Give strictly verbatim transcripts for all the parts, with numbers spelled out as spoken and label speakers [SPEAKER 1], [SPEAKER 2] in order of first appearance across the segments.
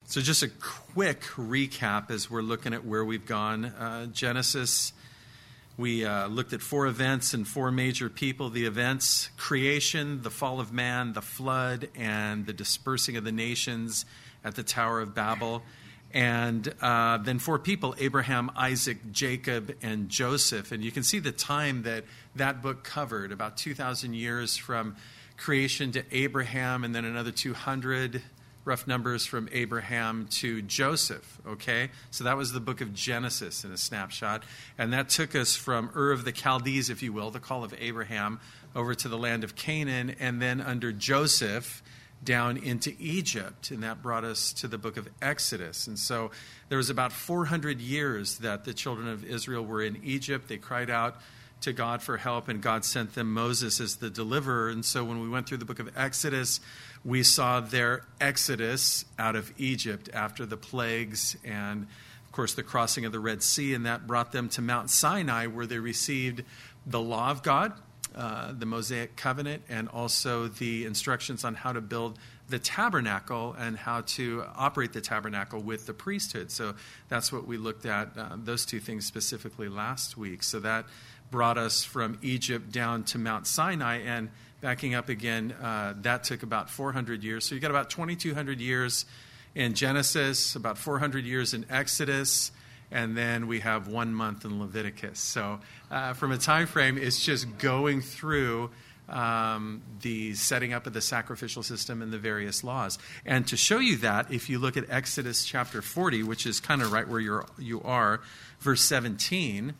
[SPEAKER 1] So just a quick recap as we're looking at where we've gone. Uh, Genesis, we uh, looked at four events and four major people. The events: creation, the fall of man, the flood, and the dispersing of the nations at the Tower of Babel. And uh, then four people: Abraham, Isaac, Jacob, and Joseph. And you can see the time that that book covered, about two thousand years from creation to Abraham, and then another two hundred rough numbers from Abraham to Joseph, okay? So that was the book of Genesis in a snapshot. And that took us from Ur of the Chaldees, if you will, the call of Abraham, over to the land of Canaan, and then under Joseph down into Egypt. And that brought us to the book of Exodus. And so there was about four hundred years that the children of Israel were in Egypt. They cried out to God for help, and God sent them Moses as the deliverer. And so when we went through the book of Exodus, we saw their exodus out of Egypt after the plagues and, of course, the crossing of the Red Sea, and that brought them to Mount Sinai, where they received the law of God, uh, the Mosaic covenant, and also the instructions on how to build the tabernacle and how to operate the tabernacle with the priesthood. So that's what we looked at, uh, those two things specifically last week. So that brought us from Egypt down to Mount Sinai, and backing up again, uh, that took about four hundred years. So you got about twenty-two hundred years in Genesis, about four hundred years in Exodus, and then we have one month in Leviticus. So uh, from a time frame, it's just going through um, the setting up of the sacrificial system and the various laws. And to show you that, if you look at Exodus chapter forty, which is kind of right where you're, you are, verse seventeen,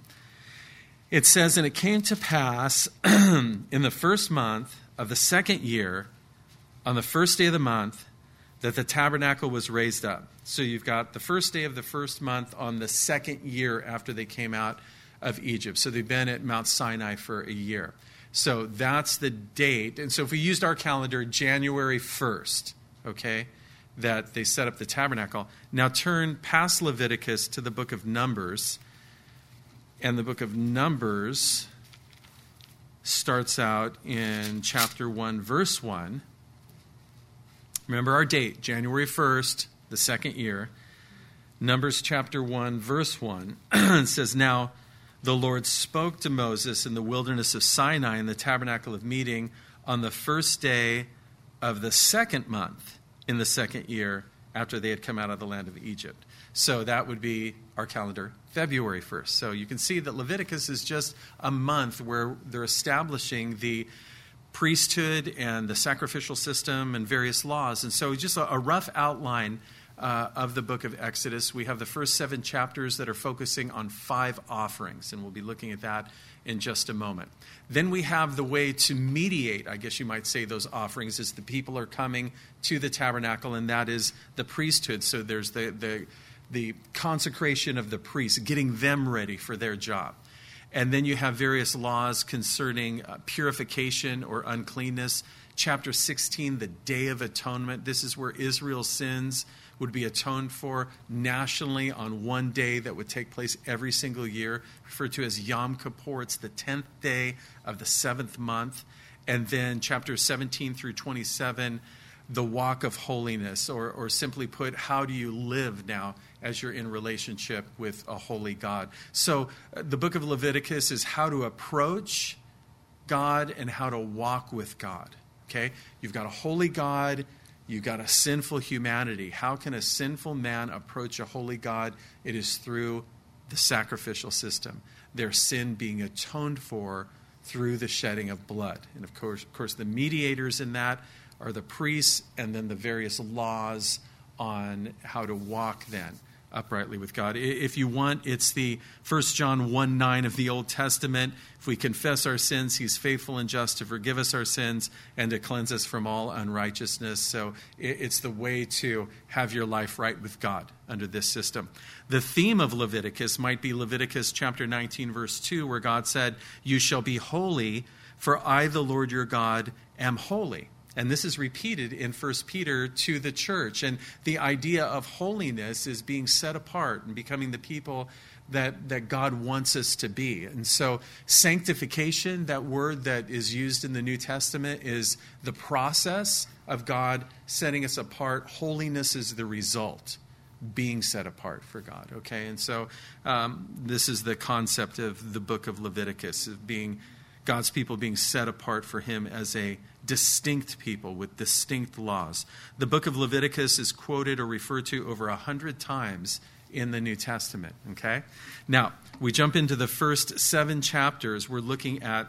[SPEAKER 1] it says, "And it came to pass in the first month of the second year, on the first day of the month, that the tabernacle was raised up." So you've got the first day of the first month on the second year after they came out of Egypt. So they've been at Mount Sinai for a year. So that's the date. And so if we used our calendar, January first, okay, that they set up the tabernacle. Now turn past Leviticus to the book of Numbers. And the book of Numbers starts out in chapter one, verse one. Remember our date, January first, the second year. Numbers chapter one, verse one. It says, "Now the Lord spoke to Moses in the wilderness of Sinai in the tabernacle of meeting on the first day of the second month in the second year after they had come out of the land of Egypt." So that would be our calendar, February first. So you can see that Leviticus is just a month where they're establishing the priesthood and the sacrificial system and various laws. And so just a, a rough outline uh, of the book of Exodus. We have the first seven chapters that are focusing on five offerings, and we'll be looking at that in just a moment. Then we have the way to mediate, I guess you might say, those offerings as the people are coming to the tabernacle, and that is the priesthood. So there's the the the consecration of the priests, getting them ready for their job. And then you have various laws concerning uh, purification or uncleanness. Chapter sixteen, the Day of Atonement. This is where Israel's sins would be atoned for nationally on one day that would take place every single year, referred to as Yom Kippur. It's the tenth day of the seventh month. And then chapters seventeen through twenty-seven, the walk of holiness, or, or simply put, how do you live now as you're in relationship with a holy God. So uh, the book of Leviticus is how to approach God and how to walk with God. Okay? You've got a holy God. You've got a sinful humanity. How can a sinful man approach a holy God? It is through the sacrificial system. Their sin being atoned for through the shedding of blood. And of course, of course, the mediators in that are the priests, and then the various laws on how to walk then uprightly with God. If you want, it's the First John one nine of the Old Testament. If we confess our sins, he's faithful and just to forgive us our sins and to cleanse us from all unrighteousness. So it's the way to have your life right with God under this system. The theme of Leviticus might be Leviticus chapter nineteen, verse two, where God said, "You shall be holy, for I, the Lord your God, am holy." And this is repeated in First Peter to the church. And the idea of holiness is being set apart and becoming the people that, that God wants us to be. And so sanctification, that word that is used in the New Testament, is the process of God setting us apart. Holiness is the result, being set apart for God. Okay, and so um, this is the concept of the book of Leviticus, of being God's people being set apart for him as a distinct people with distinct laws. The book of Leviticus is quoted or referred to over a hundred times in the New Testament. Okay, now we jump into the first seven chapters. We're looking at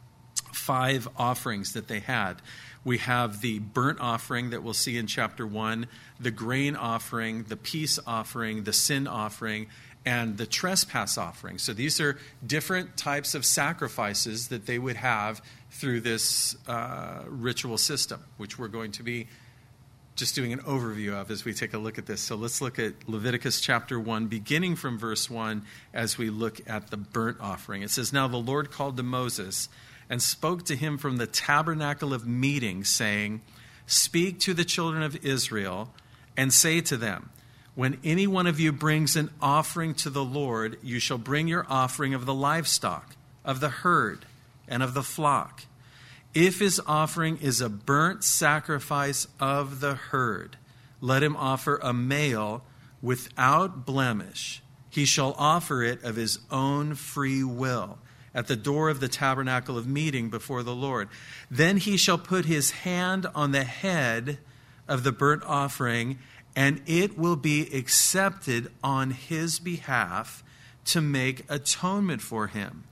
[SPEAKER 1] five offerings that they had. We have the burnt offering that we'll see in chapter one, the grain offering, the peace offering, the sin offering, and the trespass offering. So these are different types of sacrifices that they would have through this uh, ritual system, which we're going to be just doing an overview of as we take a look at this. So let's look at Leviticus chapter one, beginning from verse one, as we look at the burnt offering. It says, "Now the Lord called to Moses and spoke to him from the tabernacle of meeting, saying, Speak to the children of Israel and say to them, when any one of you brings an offering to the Lord, you shall bring your offering of the livestock, of the herd, and of the flock. If his offering is a burnt sacrifice of the herd, let him offer a male without blemish. He shall offer it of his own free will at the door of the tabernacle of meeting before the Lord. Then he shall put his hand on the head of the burnt offering, and it will be accepted on his behalf to make atonement for him.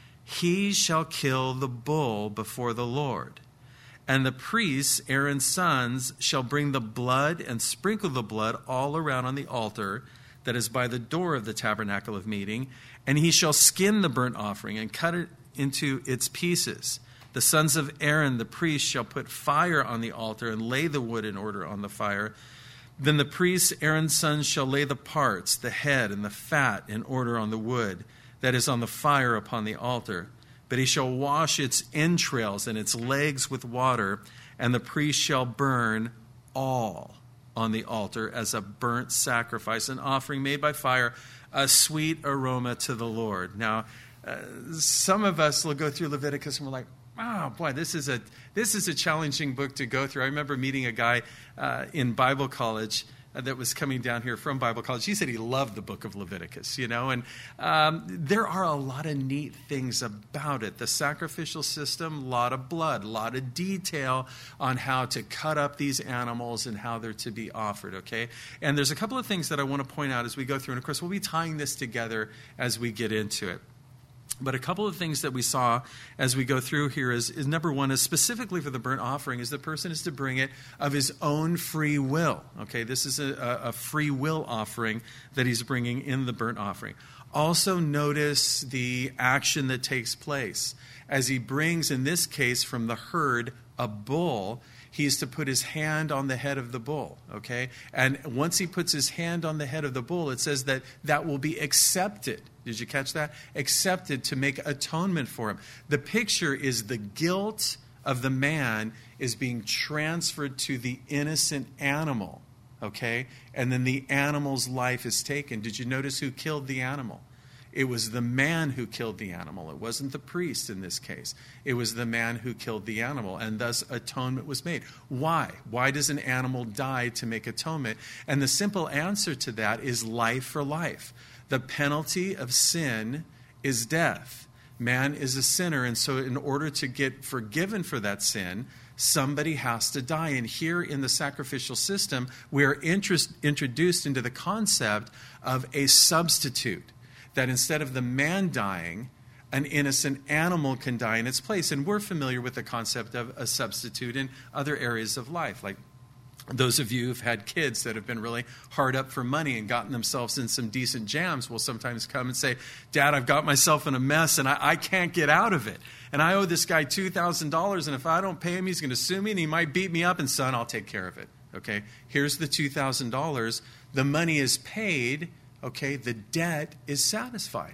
[SPEAKER 1] He shall kill the bull before the Lord. And the priests, Aaron's sons, shall bring the blood and sprinkle the blood all around on the altar that is by the door of the tabernacle of meeting. And he shall skin the burnt offering and cut it into its pieces. The sons of Aaron, the priest, shall put fire on the altar and lay the wood in order on the fire. Then the priests, Aaron's sons, shall lay the parts, the head and the fat, in order on the wood that is on the fire upon the altar. But he shall wash its entrails and its legs with water, and the priest shall burn all on the altar as a burnt sacrifice, an offering made by fire, a sweet aroma to the Lord. Now, uh, some of us will go through Leviticus and we're like, wow, boy, this is a this is a challenging book to go through. I remember meeting a guy uh, in Bible college uh, that was coming down here from Bible college. He said he loved the book of Leviticus, you know, and um, there are a lot of neat things about it. The sacrificial system, a lot of blood, a lot of detail on how to cut up these animals and how they're to be offered, okay? And there's a couple of things that I want to point out as we go through, and of course we'll be tying this together as we get into it. But a couple of things that we saw as we go through here is, is number one, is specifically for the burnt offering, is the person is to bring it of his own free will. Okay, this is a, a free will offering that he's bringing in the burnt offering. Also notice the action that takes place. As he brings, in this case, from the herd, a bull, he is to put his hand on the head of the bull, okay? And once he puts his hand on the head of the bull, it says that that will be accepted. Did you catch that? Accepted to make atonement for him. The picture is the guilt of the man is being transferred to the innocent animal, okay? And then the animal's life is taken. Did you notice who killed the animal? It was the man who killed the animal. It wasn't the priest in this case. It was the man who killed the animal, and thus atonement was made. Why? Why does an animal die to make atonement? And the simple answer to that is life for life. The penalty of sin is death. Man is a sinner, and so in order to get forgiven for that sin, somebody has to die. And here in the sacrificial system, we are interest, introduced into the concept of a substitute. That instead of the man dying, an innocent animal can die in its place. And we're familiar with the concept of a substitute in other areas of life. Like those of you who've had kids that have been really hard up for money and gotten themselves in some decent jams will sometimes come and say, Dad, I've got myself in a mess and I, I can't get out of it. And I owe this guy two thousand dollars, and if I don't pay him, he's going to sue me and he might beat me up, and son, I'll take care of it. Okay, here's the two thousand dollars. The money is paid. Okay, the debt is satisfied.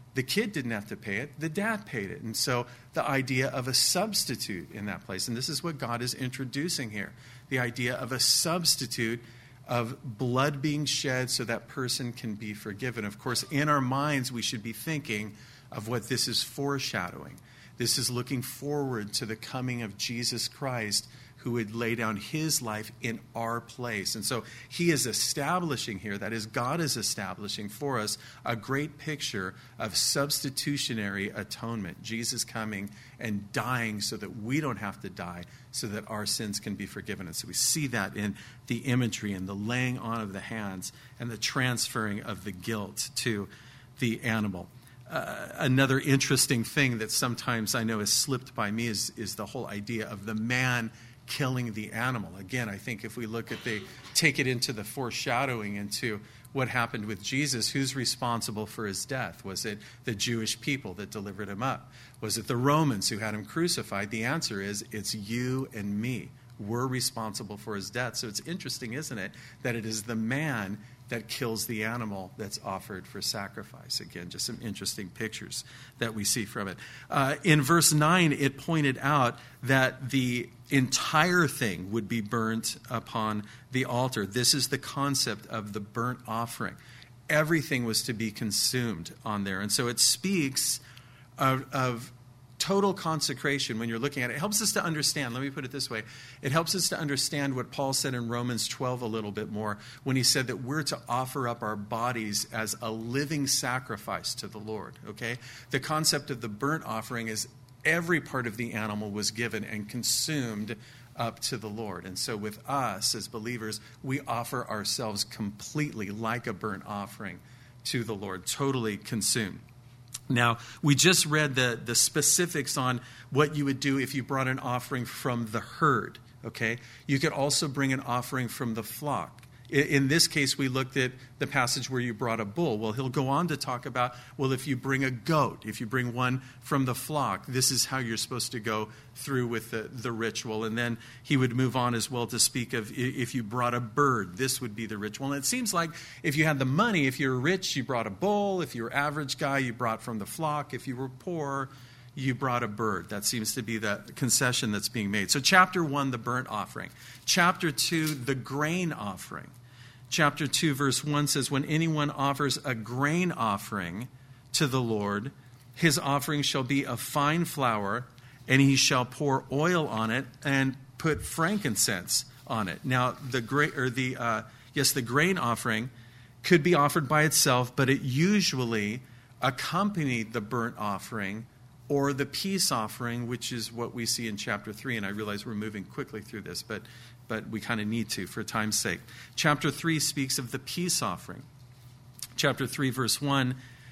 [SPEAKER 1] The kid didn't have to pay it. The dad paid it. And so the idea of a substitute in that place, and this is what God is introducing here, the idea of a substitute of blood being shed so that person can be forgiven. Of course, in our minds, we should be thinking of what this is foreshadowing. This is looking forward to the coming of Jesus Christ, who would lay down his life in our place. And so he is establishing here, that is, God is establishing for us a great picture of substitutionary atonement. Jesus coming and dying so that we don't have to die, so that our sins can be forgiven. And so we see that in the imagery and the laying on of the hands and the transferring of the guilt to the animal. Uh, another interesting thing that sometimes I know has slipped by me is, is the whole idea of the man killing the animal. Again, I think if we look at the, take it into the foreshadowing into what happened with Jesus, who's responsible for his death? Was it the Jewish people that delivered him up? Was it the Romans who had him crucified? The answer is, it's you and me. We're responsible for his death. So it's interesting, isn't it, that it is the man that kills the animal that's offered for sacrifice. Again, just some interesting pictures that we see from it. Uh, in verse nine, it pointed out that the entire thing would be burnt upon the altar. This is the concept of the burnt offering. Everything was to be consumed on there. And so it speaks of, of total consecration when you're looking at it. It helps us to understand, let me put it this way, it helps us to understand what Paul said in Romans twelve a little bit more when he said that we're to offer up our bodies as a living sacrifice to the Lord, okay? The concept of the burnt offering is every part of the animal was given and consumed up to the Lord. And so with us as believers, we offer ourselves completely like a burnt offering to the Lord, totally consumed. Now, we just read the, the specifics on what you would do if you brought an offering from the herd, okay? You could also bring an offering from the flock. In, in this case, we looked at the passage where you brought a bull. Well, he'll go on to talk about, well, if you bring a goat, if you bring one from the flock, this is how you're supposed to go through with the, the ritual. And then he would move on as well to speak of if you brought a bird, this would be the ritual. And it seems like if you had the money, if you were rich, you brought a bull. If you were average guy, you brought from the flock. If you were poor, you brought a bird. That seems to be the concession that's being made. So chapter one, the burnt offering. Chapter two, the grain offering. Chapter two, verse one says, when anyone offers a grain offering to the Lord, his offering shall be of fine flour, and he shall pour oil on it and put frankincense on it. Now, the gra- or the uh, yes, the grain offering could be offered by itself, but it usually accompanied the burnt offering or the peace offering, which is what we see in chapter three. And I realize we're moving quickly through this, but but we kind of need to for time's sake. Chapter three speaks of the peace offering. Chapter three, verse one,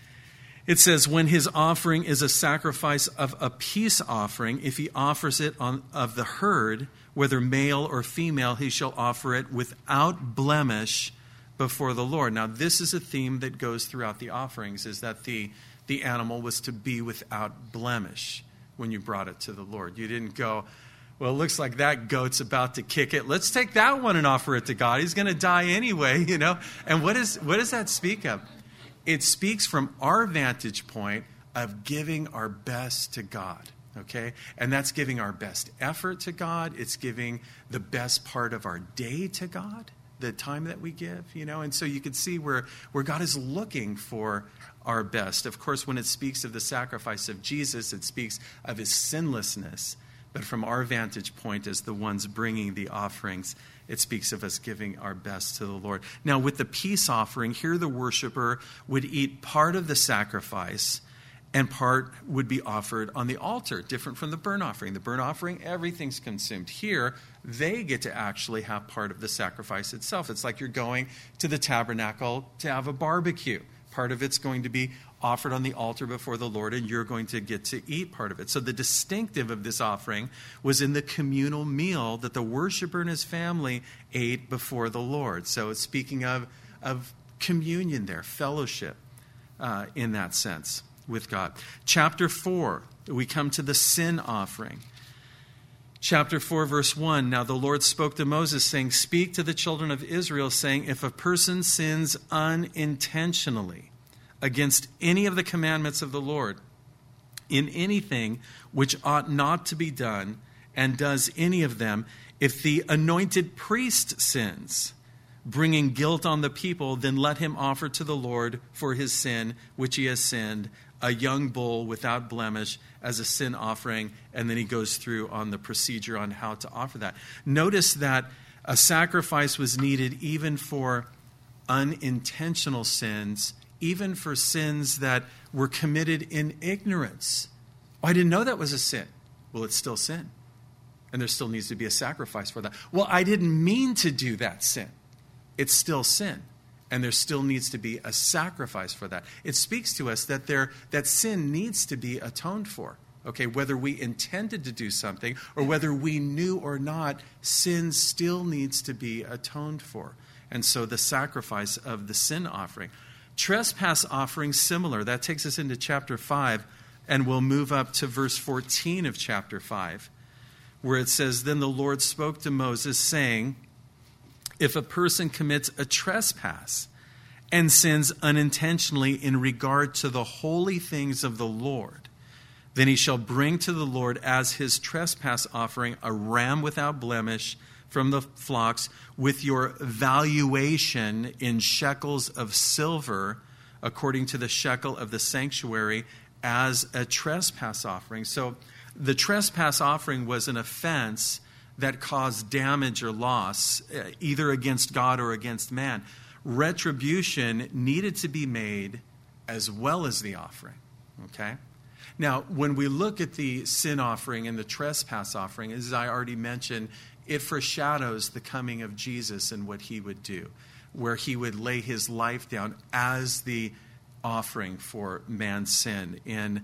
[SPEAKER 1] it says, when his offering is a sacrifice of a peace offering, if he offers it on of the herd, whether male or female, he shall offer it without blemish before the Lord. Now, this is a theme that goes throughout the offerings, is that the, the animal was to be without blemish when you brought it to the Lord. You didn't go, well, it looks like that goat's about to kick it. Let's take that one and offer it to God. He's going to die anyway, you know. And what is what does that speak of? It speaks from our vantage point of giving our best to God, okay? And that's giving our best effort to God. It's giving the best part of our day to God, the time that we give, you know. And so you can see where, where God is looking for our best. Of course, when it speaks of the sacrifice of Jesus, it speaks of his sinlessness. But from our vantage point as the ones bringing the offerings, it speaks of us giving our best to the Lord. Now, with the peace offering, here the worshiper would eat part of the sacrifice and part would be offered on the altar, different from the burnt offering. The burnt offering, everything's consumed. Here, they get to actually have part of the sacrifice itself. It's like you're going to the tabernacle to have a barbecue. Part of it's going to be offered on the altar before the Lord, and you're going to get to eat part of it. So the distinctive of this offering was in the communal meal that the worshiper and his family ate before the Lord. So it's speaking of, of communion there, fellowship uh, in that sense with God. Chapter four, we come to the sin offering. Chapter four, verse one, now the Lord spoke to Moses, saying, speak to the children of Israel, saying, if a person sins unintentionally against any of the commandments of the Lord in anything which ought not to be done, and does any of them, if the anointed priest sins, bringing guilt on the people, then let him offer to the Lord for his sin which he has sinned a young bull without blemish as a sin offering. And then he goes through on the procedure on how to offer that. Notice that a sacrifice was needed even for unintentional sins, even for sins that were committed in ignorance. Oh, I didn't know that was a sin. Well, it's still sin. And there still needs to be a sacrifice for that. Well, I didn't mean to do that sin. It's still sin. And there still needs to be a sacrifice for that. It speaks to us that there that sin needs to be atoned for. Okay, whether we intended to do something or whether we knew or not, sin still needs to be atoned for. And so the sacrifice of the sin offering. Trespass offering, similar. That takes us into chapter five, and we'll move up to verse fourteen of chapter five, where it says, Then the Lord spoke to Moses, saying, If a person commits a trespass and sins unintentionally in regard to the holy things of the Lord, then he shall bring to the Lord as his trespass offering a ram without blemish from the flocks, with your valuation in shekels of silver, according to the shekel of the sanctuary, as a trespass offering. So the trespass offering was an offense that caused damage or loss, either against God or against man. Retribution needed to be made as well as the offering. Okay? Now, when we look at the sin offering and the trespass offering, as I already mentioned, it foreshadows the coming of Jesus and what he would do, where he would lay his life down as the offering for man's sin. In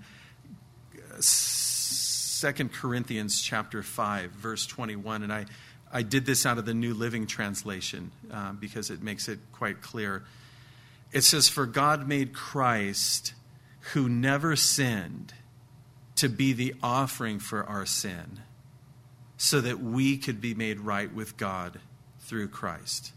[SPEAKER 1] Second Corinthians chapter five, verse twenty-one, and I, I did this out of the New Living Translation uh, because it makes it quite clear. It says, For God made Christ, who never sinned, to be the offering for our sin, so that we could be made right with God through Christ.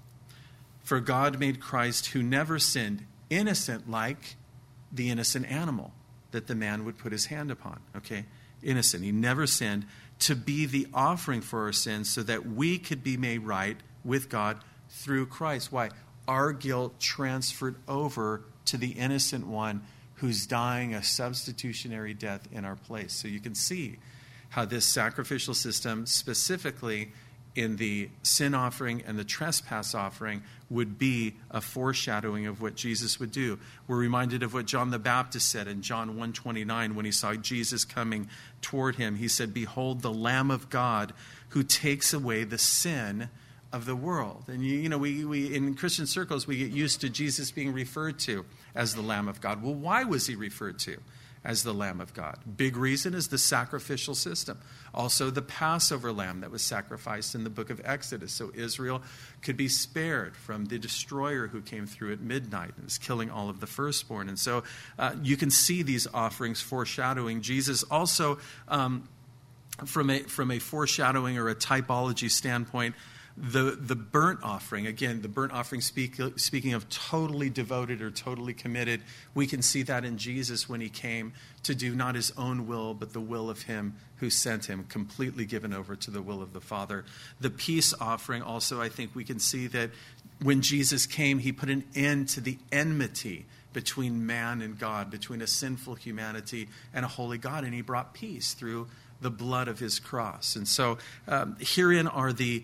[SPEAKER 1] For God made Christ, who never sinned, innocent like the innocent animal that the man would put his hand upon. Okay? Innocent. He never sinned, to be the offering for our sins so that we could be made right with God through Christ. Why? Our guilt transferred over to the innocent one who's dying a substitutionary death in our place. So you can see how this sacrificial system, specifically in the sin offering and the trespass offering, would be a foreshadowing of what Jesus would do. We're reminded of what John the Baptist said in John one twenty-nine when he saw Jesus coming toward him. He said, Behold, the Lamb of God who takes away the sin of the world. And you, you know, we, we in Christian circles, we get used to Jesus being referred to as the Lamb of God. Well, why was he referred to as the Lamb of God? Big reason is the sacrificial system. Also, the Passover lamb that was sacrificed in the book of Exodus, so Israel could be spared from the destroyer who came through at midnight and was killing all of the firstborn. And so uh, you can see these offerings foreshadowing Jesus. Also, um, from a from a foreshadowing or a typology standpoint, The the burnt offering, again, the burnt offering, speak, speaking of totally devoted or totally committed, we can see that in Jesus when he came to do not his own will, but the will of him who sent him, completely given over to the will of the Father. The peace offering also, I think we can see that when Jesus came, he put an end to the enmity between man and God, between a sinful humanity and a holy God, and he brought peace through the blood of his cross. And so um, herein are the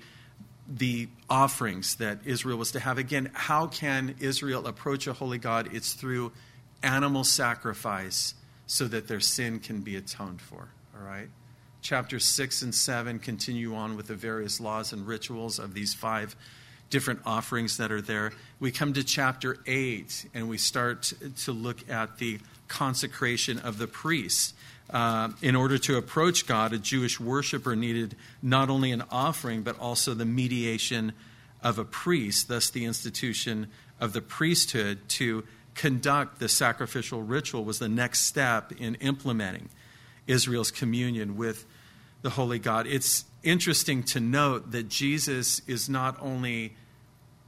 [SPEAKER 1] the offerings that Israel was to have. Again, how can Israel approach a holy God? It's through animal sacrifice so that their sin can be atoned for. All right? Chapters six and seven continue on with the various laws and rituals of these five different offerings that are there. We come to chapter eight, and we start to look at the consecration of the priests. Uh, in order to approach God, a Jewish worshiper needed not only an offering, but also the mediation of a priest, thus the institution of the priesthood to conduct the sacrificial ritual was the next step in implementing Israel's communion with the holy God. It's interesting to note that Jesus is not only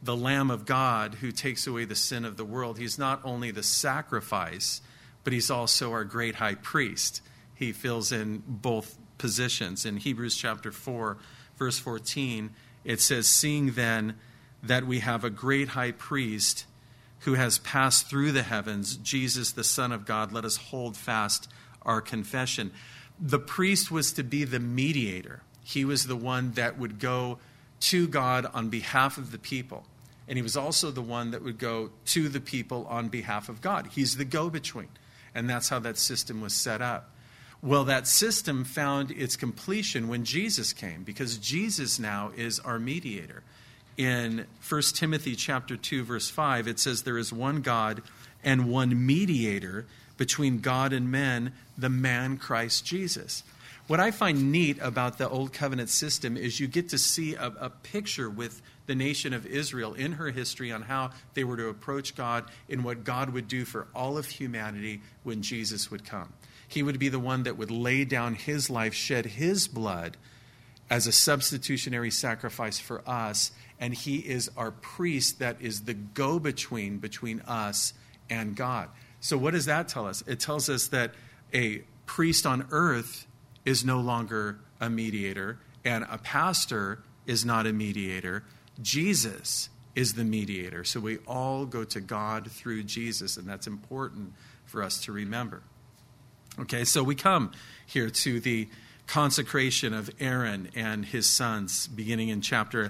[SPEAKER 1] the Lamb of God who takes away the sin of the world. He's not only the sacrifice, but he's also our great high priest. He fills in both positions. In Hebrews chapter four, verse fourteen, it says, "Seeing then that we have a great high priest who has passed through the heavens, Jesus, the Son of God, let us hold fast our confession." The priest was to be the mediator. He was the one that would go to God on behalf of the people. And he was also the one that would go to the people on behalf of God. He's the go-between. And that's how that system was set up. Well, that system found its completion when Jesus came, because Jesus now is our mediator. In First Timothy chapter two, verse five, it says, "There is one God and one mediator between God and men, the man Christ Jesus." What I find neat about the Old Covenant system is you get to see a, a picture with the nation of Israel in her history on how they were to approach God and what God would do for all of humanity when Jesus would come. He would be the one that would lay down his life, shed his blood as a substitutionary sacrifice for us, and he is our priest that is the go-between between us and God. So what does that tell us? It tells us that a priest on earth is no longer a mediator, and a pastor is not a mediator. Jesus is the mediator. So we all go to God through Jesus, and that's important for us to remember. Okay, so we come here to the consecration of Aaron and his sons, beginning in chapter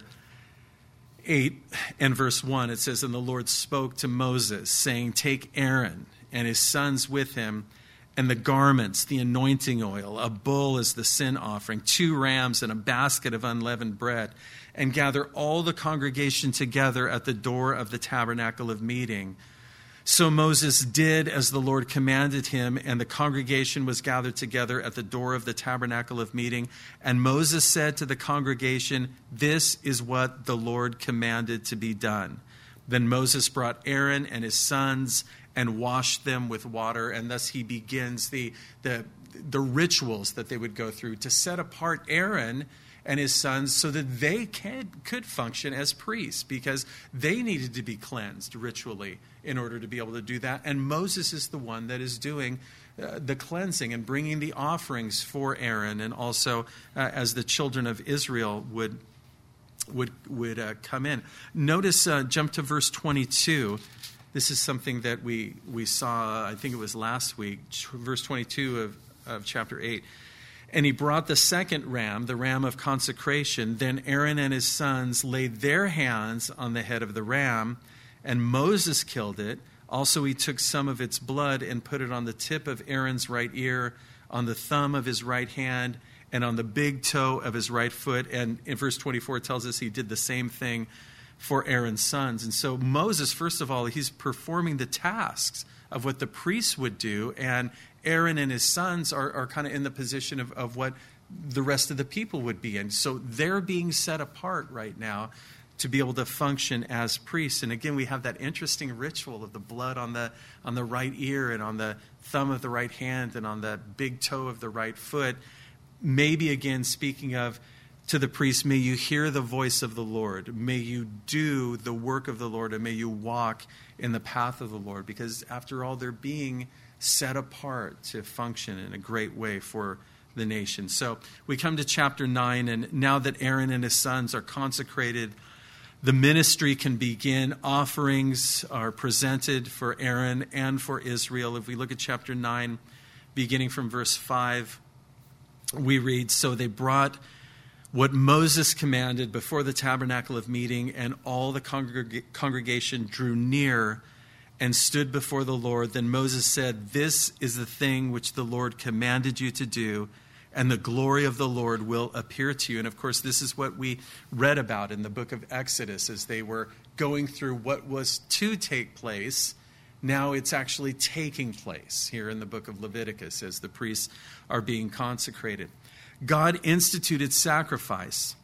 [SPEAKER 1] eight and verse one. It says, "And the Lord spoke to Moses, saying, Take Aaron and his sons with him, and the garments, the anointing oil, a bull as the sin offering, two rams and a basket of unleavened bread, and gather all the congregation together at the door of the tabernacle of meeting. So Moses did as the Lord commanded him, and the congregation was gathered together at the door of the tabernacle of meeting. And Moses said to the congregation, This is what the Lord commanded to be done. Then Moses brought Aaron and his sons and washed them with water, and thus he begins the, the, the rituals that they would go through to set apart Aaron and his sons so that they can, could function as priests, because they needed to be cleansed ritually in order to be able to do that. And Moses is the one that is doing uh, the cleansing and bringing the offerings for Aaron, and also uh, as the children of Israel would would would uh, come in. Notice, uh, jump to verse twenty-two. This is something that we, we saw, I think it was last week, verse twenty-two of, of chapter eight. "And he brought the second ram, the ram of consecration. Then Aaron and his sons laid their hands on the head of the ram, and Moses killed it. Also he took some of its blood and put it on the tip of Aaron's right ear, on the thumb of his right hand, and on the big toe of his right foot." And in verse twenty-four it tells us he did the same thing for Aaron's sons. And so Moses, first of all, he's performing the tasks of what the priests would do, and Aaron and his sons are, are kind of in the position of, of what the rest of the people would be in. So they're being set apart right now to be able to function as priests. And again, we have that interesting ritual of the blood on the on the right ear and on the thumb of the right hand and on the big toe of the right foot. Maybe again speaking of, to the priest, may you hear the voice of the Lord. May you do the work of the Lord, and may you walk in the path of the Lord. Because after all, they're being set apart to function in a great way for the nation. So we come to chapter nine, and now that Aaron and his sons are consecrated, the ministry can begin. Offerings are presented for Aaron and for Israel. If we look at chapter nine, beginning from verse five, we read, "So they brought what Moses commanded before the tabernacle of meeting, and all the congreg- congregation drew near and stood before the Lord. Then Moses said, This is the thing which the Lord commanded you to do, and the glory of the Lord will appear to you." And of course, this is what we read about in the book of Exodus as they were going through what was to take place. Now it's actually taking place here in the book of Leviticus as the priests are being consecrated. God instituted sacrifice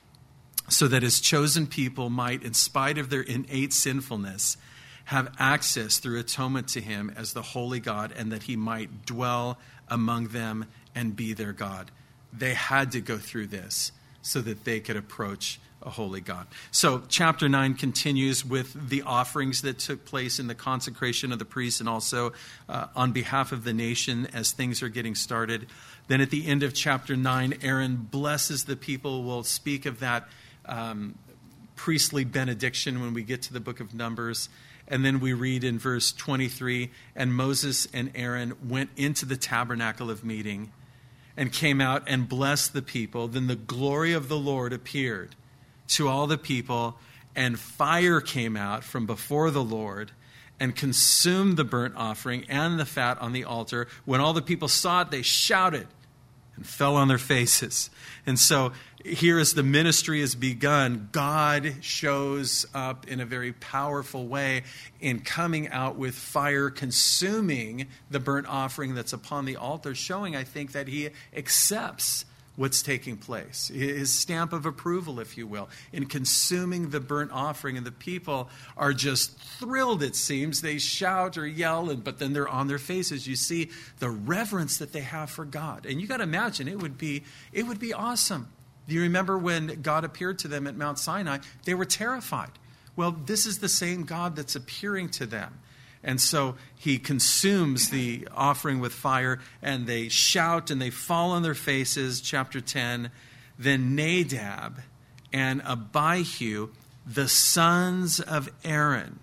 [SPEAKER 1] so that his chosen people might, in spite of their innate sinfulness, have access through atonement to him as the holy God, and that he might dwell among them and be their God. They had to go through this. so that they could approach a holy God. So chapter nine continues with the offerings that took place in the consecration of the priests and also uh, on behalf of the nation as things are getting started. Then at the end of chapter nine, Aaron blesses the people. We'll speak of that um, priestly benediction when we get to the book of Numbers. And then we read in verse twenty-three, and Moses and Aaron went into the tabernacle of meeting and came out and blessed the people. Then the glory of the Lord appeared to all the people, and fire came out from before the Lord and consumed the burnt offering and the fat on the altar. When all the people saw it, they shouted and fell on their faces. And so here as the ministry is begun, God shows up in a very powerful way in coming out with fire, consuming the burnt offering that's upon the altar, showing, I think, that he accepts what's taking place. His stamp of approval, if you will, in consuming the burnt offering. And the people are just thrilled, it seems. They shout or yell, and, but then they're on their faces. You see the reverence that they have for God. And you got to imagine, it would be, it would be awesome. Do you remember when God appeared to them at Mount Sinai? They were terrified. Well, this is the same God that's appearing to them. And so he consumes the offering with fire, and they shout and they fall on their faces. Chapter ten, then Nadab and Abihu, the sons of Aaron,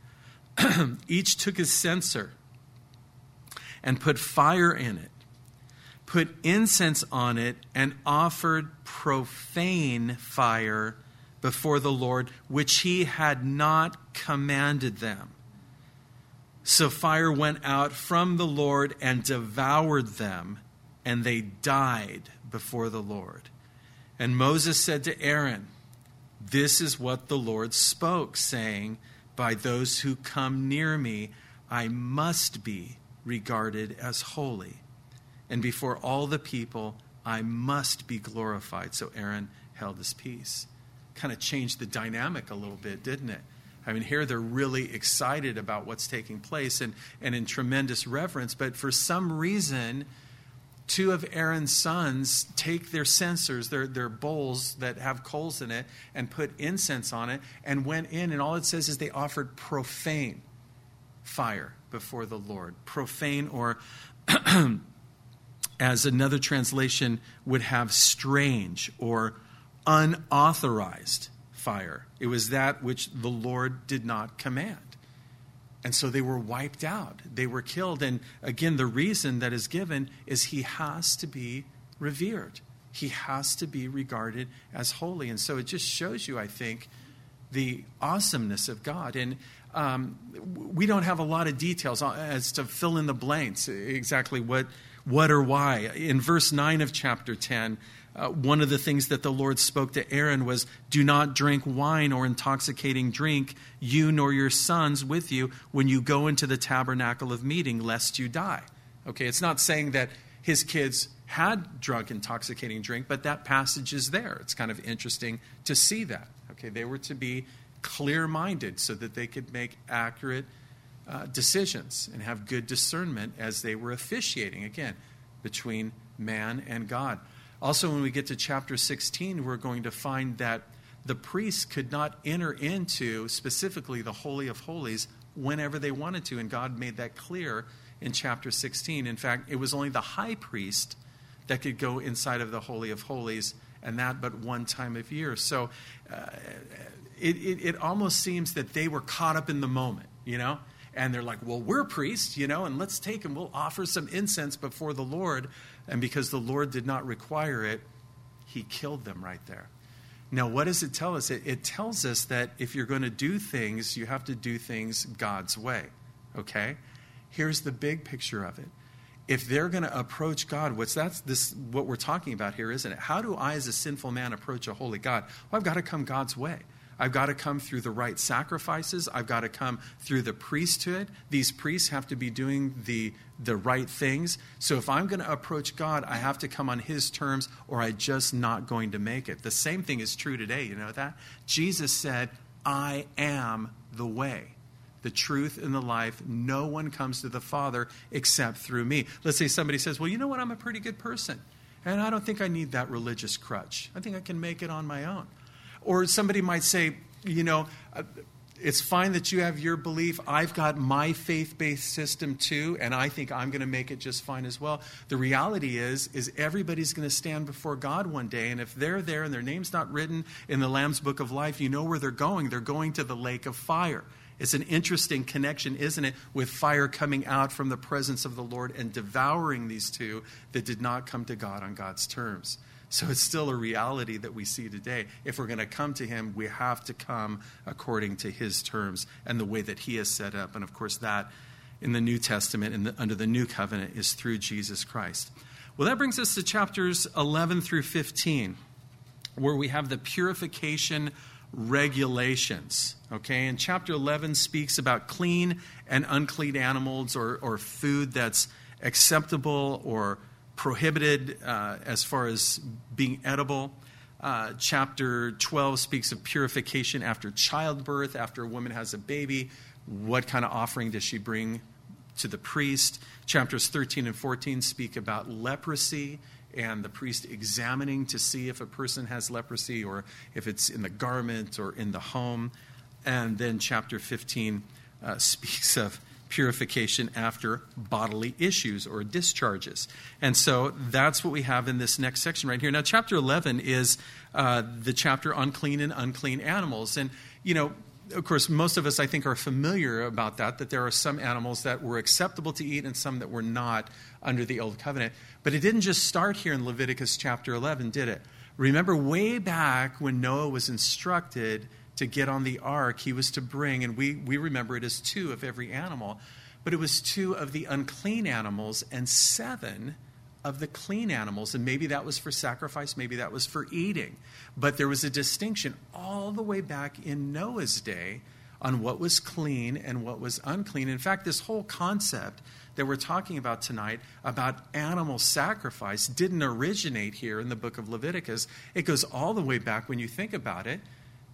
[SPEAKER 1] each took his censer and put fire in it, put incense on it, and offered profane fire before the Lord, which he had not commanded them. So fire went out from the Lord and devoured them, and they died before the Lord. And Moses said to Aaron, this is what the Lord spoke, saying, by those who come near me, I must be regarded as holy. And before all the people, I must be glorified. So Aaron held his peace. Kind of changed the dynamic a little bit, didn't it? I mean, here they're really excited about what's taking place and, and in tremendous reverence. But for some reason, two of Aaron's sons take their censers, their, their bowls that have coals in it, and put incense on it, and went in, and all it says is they offered profane fire before the Lord. Profane, or as another translation would have, strange or unauthorized fire. It was that which the Lord did not command. And so they were wiped out. They were killed. And again, the reason that is given is he has to be revered. He has to be regarded as holy. And so it just shows you, I think, the awesomeness of God. And um, we don't have a lot of details as to fill in the blanks, exactly what, what or why. In verse nine of chapter ten, Uh, one of the things that the Lord spoke to Aaron was, do not drink wine or intoxicating drink, you nor your sons with you, when you go into the tabernacle of meeting, lest you die. Okay, it's not saying that his kids had drunk intoxicating drink, but that passage is there. It's kind of interesting to see that. Okay, they were to be clear-minded so that they could make accurate uh, decisions and have good discernment as they were officiating, again, between man and God. Also, when we get to chapter sixteen, we're going to find that the priests could not enter into specifically the Holy of Holies whenever they wanted to, and God made that clear in chapter sixteen. In fact, it was only the high priest that could go inside of the Holy of Holies, and that but one time of year. So uh, it, it, it almost seems that they were caught up in the moment, you know? And they're like, well, we're priests, you know, and let's take and we'll offer some incense before the Lord. And because the Lord did not require it, he killed them right there. Now, what does it tell us? It, it tells us that if you're going to do things, you have to do things God's way, okay? Here's the big picture of it. If they're going to approach God, what's that's this what we're talking about here, isn't it? How do I, as a sinful man, approach a holy God? Well, I've got to come God's way. I've got to come through the right sacrifices. I've got to come through the priesthood. These priests have to be doing the, the right things. So if I'm going to approach God, I have to come on his terms, or I'm just not going to make it. The same thing is true today. You know that? Jesus said, I am the way, the truth, and the life. No one comes to the Father except through me. Let's say somebody says, well, you know what? I'm a pretty good person. And I don't think I need that religious crutch. I think I can make it on my own. Or somebody might say, you know, uh, it's fine that you have your belief. I've got my faith-based system too, and I think I'm going to make it just fine as well. The reality is, is everybody's going to stand before God one day, and if they're there and their name's not written in the Lamb's Book of Life, you know where they're going. They're going to the lake of fire. It's an interesting connection, isn't it, with fire coming out from the presence of the Lord and devouring these two that did not come to God on God's terms. So it's still a reality that we see today. If we're going to come to him, we have to come according to his terms and the way that he has set up. And of course, that in the New Testament and under the new covenant is through Jesus Christ. Well, that brings us to chapters eleven through fifteen, where we have the purification regulations. Okay, and chapter eleven speaks about clean and unclean animals, or, or food that's acceptable or prohibited uh, as far as being edible. Uh, chapter twelve speaks of purification after childbirth, after a woman has a baby. What kind of offering does she bring to the priest? Chapters thirteen and fourteen speak about leprosy and the priest examining to see if a person has leprosy or if it's in the garment or in the home. And then chapter fifteen uh, speaks of purification after bodily issues or discharges. And so that's what we have in this next section right here. Now, chapter eleven is uh, the chapter on clean and unclean animals. And, you know, of course, most of us, I think, are familiar about that, that there are some animals that were acceptable to eat and some that were not under the Old Covenant. But it didn't just start here in Leviticus chapter eleven, did it? Remember way back when Noah was instructed to get on the ark, he was to bring, and we, we remember it as two of every animal, but it was two of the unclean animals and seven of the clean animals. And maybe that was for sacrifice, maybe that was for eating. But there was a distinction all the way back in Noah's day on what was clean and what was unclean. In fact, this whole concept that we're talking about tonight about animal sacrifice didn't originate here in the book of Leviticus. It goes all the way back, when you think about it,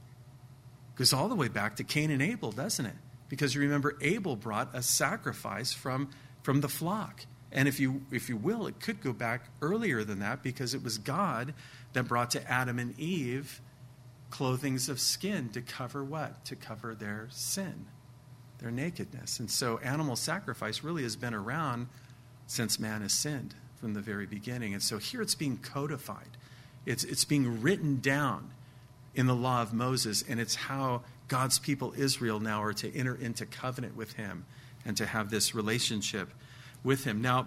[SPEAKER 1] goes all the way back to Cain and Abel, doesn't it? Because you remember Abel brought a sacrifice from, from the flock. And if you if you will, it could go back earlier than that, because it was God that brought to Adam and Eve clothings of skin to cover what? To cover their sin, their nakedness. And so animal sacrifice really has been around since man has sinned from the very beginning. And so here it's being codified. It's it's being written down in the law of Moses, and it's how God's people Israel now are to enter into covenant with him and to have this relationship with him. Now,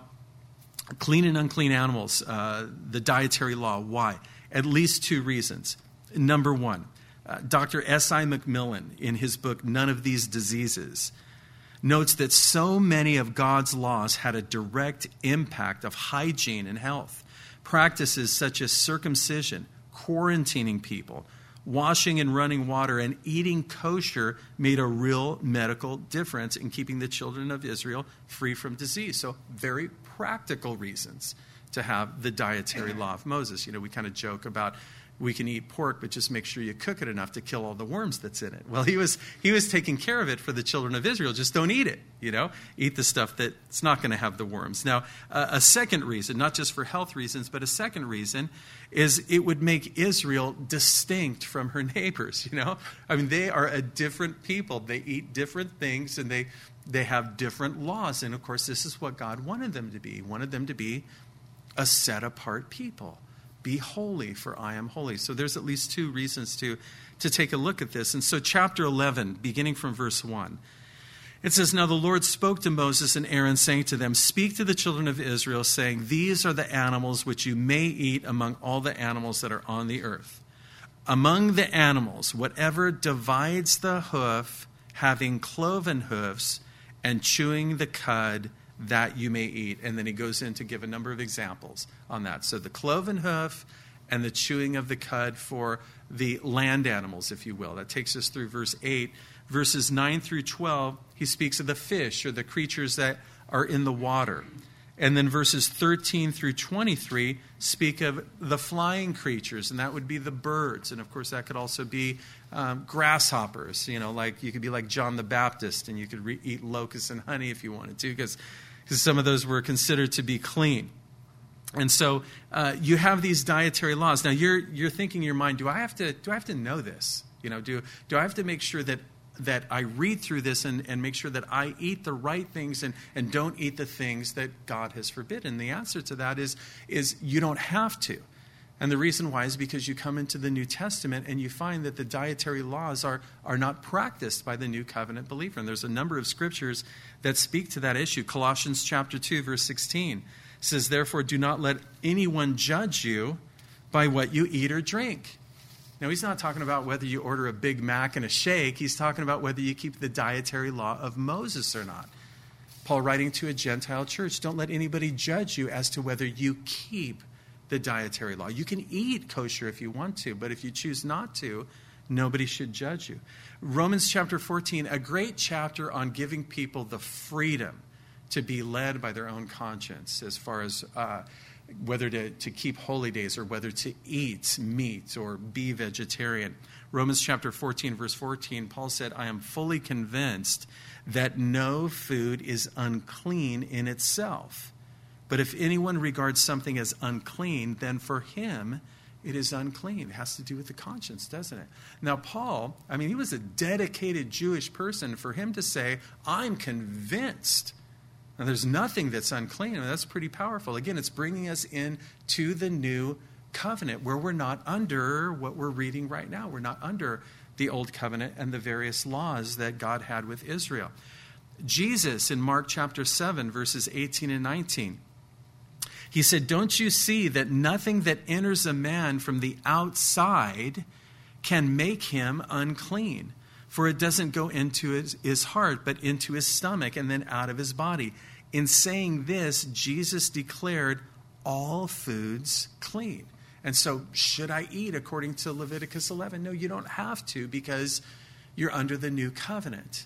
[SPEAKER 1] clean and unclean animals, uh, the dietary law, why? At least two reasons. Number one, uh, Doctor S I McMillan, in his book, None of These Diseases, notes that so many of God's laws had a direct impact of hygiene and health. Practices such as circumcision, quarantining people, washing in running water, and eating kosher made a real medical difference in keeping the children of Israel free from disease. So very practical reasons to have the dietary law of Moses. You know, we kind of joke about we can eat pork, but just make sure you cook it enough to kill all the worms that's in it. Well, he was he was taking care of it for the children of Israel. Just don't eat it, you know. Eat the stuff that's not going to have the worms. Now, uh, a second reason, not just for health reasons, but a second reason is it would make Israel distinct from her neighbors, you know. I mean, they are a different people. They eat different things, and they they have different laws. And, of course, this is what God wanted them to be. He wanted them to be a set-apart people. Be holy, for I am holy. So there's at least two reasons to, to take a look at this. And so chapter eleven, beginning from verse one, it says, Now the Lord spoke to Moses and Aaron, saying to them, Speak to the children of Israel, saying, These are the animals which you may eat among all the animals that are on the earth. Among the animals, whatever divides the hoof, having cloven hoofs, and chewing the cud, that you may eat. And then he goes in to give a number of examples on that. So the cloven hoof and the chewing of the cud for the land animals, if you will. That takes us through verse eight. Verses nine through twelve, he speaks of the fish or the creatures that are in the water. And then verses thirteen through twenty-three speak of the flying creatures, and that would be the birds. And of course, that could also be um, grasshoppers. You know, like you could be like John the Baptist, and you could re- eat locusts and honey if you wanted to, because some of those were considered to be clean. And so uh, you have these dietary laws. Now you're you're thinking in your mind, do I have to do I have to know this? You know, do do I have to make sure that that I read through this and, and make sure that I eat the right things and, and don't eat the things that God has forbidden? The answer to that is is you don't have to. And the reason why is because you come into the New Testament and you find that the dietary laws are, are not practiced by the New Covenant believer. And there's a number of scriptures that speak to that issue. Colossians chapter two, verse sixteen says, therefore, do not let anyone judge you by what you eat or drink. Now, he's not talking about whether you order a Big Mac and a shake. He's talking about whether you keep the dietary law of Moses or not. Paul writing to a Gentile church, don't let anybody judge you as to whether you keep the dietary law. You can eat kosher if you want to, but if you choose not to, nobody should judge you. Romans chapter fourteen, a great chapter on giving people the freedom to be led by their own conscience as far as uh, whether to, to keep holy days or whether to eat meat or be vegetarian. Romans chapter fourteen, verse fourteen, Paul said, I am fully convinced that no food is unclean in itself. But if anyone regards something as unclean, then for him it is unclean. It has to do with the conscience, doesn't it? Now, Paul, I mean, he was a dedicated Jewish person. For him to say, I'm convinced Now, there's nothing that's unclean. I mean, that's pretty powerful. Again, it's bringing us into the new covenant where we're not under what we're reading right now. We're not under the old covenant and the various laws that God had with Israel. Jesus, in Mark chapter seven, verses eighteen and nineteen, he said, don't you see that nothing that enters a man from the outside can make him unclean? For it doesn't go into his, his heart, but into his stomach and then out of his body. In saying this, Jesus declared all foods clean. And so, should I eat according to Leviticus eleven? No, you don't have to, because you're under the new covenant.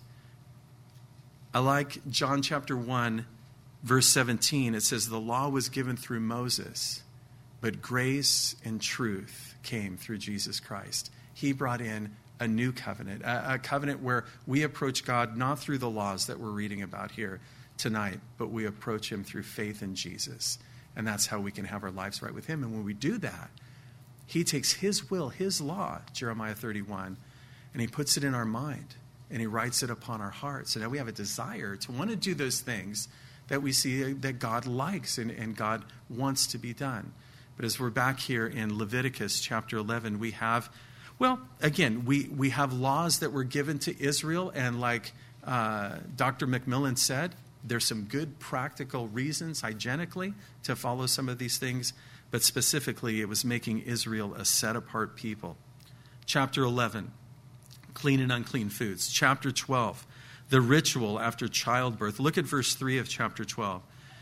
[SPEAKER 1] I like John chapter one, verse seventeen. It says, the law was given through Moses, but grace and truth came through Jesus Christ. He brought in a new covenant, a, a covenant where we approach God not through the laws that we're reading about here tonight, but we approach him through faith in Jesus. And that's how we can have our lives right with him. And when we do that, he takes his will, his law, Jeremiah thirty-one, and he puts it in our mind, and he writes it upon our hearts. So now we have a desire to want to do those things that we see that God likes and, and God wants to be done. But as we're back here in Leviticus chapter eleven, we have, well, again, we, we have laws that were given to Israel, and like uh, Doctor McMillan said, there's some good practical reasons hygienically to follow some of these things, but specifically it was making Israel a set-apart people. Chapter eleven, clean and unclean foods. Chapter twelve, the ritual after childbirth. Look at verse three of chapter twelve.